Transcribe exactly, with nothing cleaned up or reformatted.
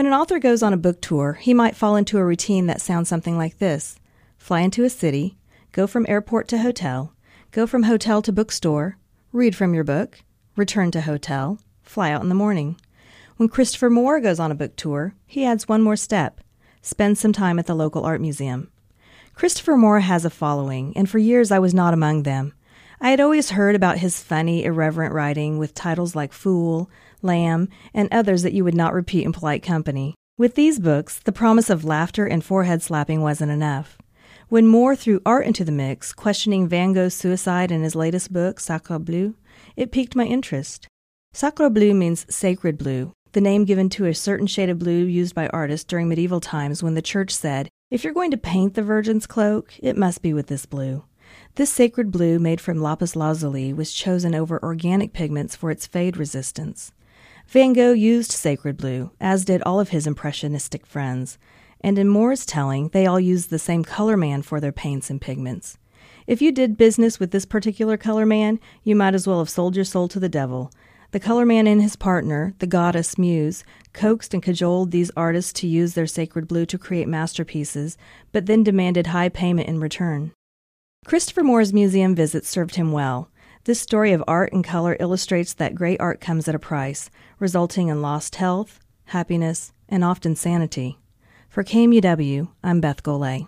When an author goes on a book tour, he might fall into a routine that sounds something like this. Fly into a city, go from airport to hotel, go from hotel to bookstore, read from your book, return to hotel, fly out in the morning. When Christopher Moore goes on a book tour, he adds one more step. Spend some time at the local art museum. Christopher Moore has a following, and for years I was not among them. I had always heard about his funny, irreverent writing with titles like Fool, Lamb, and others that you would not repeat in polite company. With these books, the promise of laughter and forehead slapping wasn't enough. When Moore threw art into the mix, questioning Van Gogh's suicide in his latest book, Sacre Bleu, it piqued my interest. Sacre Bleu means sacred blue, the name given to a certain shade of blue used by artists during medieval times when the church said, if you're going to paint the Virgin's cloak, it must be with this blue. This sacred blue made from lapis lazuli was chosen over organic pigments for its fade resistance. Van Gogh used sacred blue, as did all of his impressionistic friends, and in Moore's telling, they all used the same color man for their paints and pigments. If you did business with this particular color man, you might as well have sold your soul to the devil. The color man and his partner, the goddess Muse, coaxed and cajoled these artists to use their sacred blue to create masterpieces, but then demanded high payment in return. Christopher Moore's museum visits served him well. This story of art and color illustrates that great art comes at a price, resulting in lost health, happiness, and often sanity. For K M U W, I'm Beth Golay.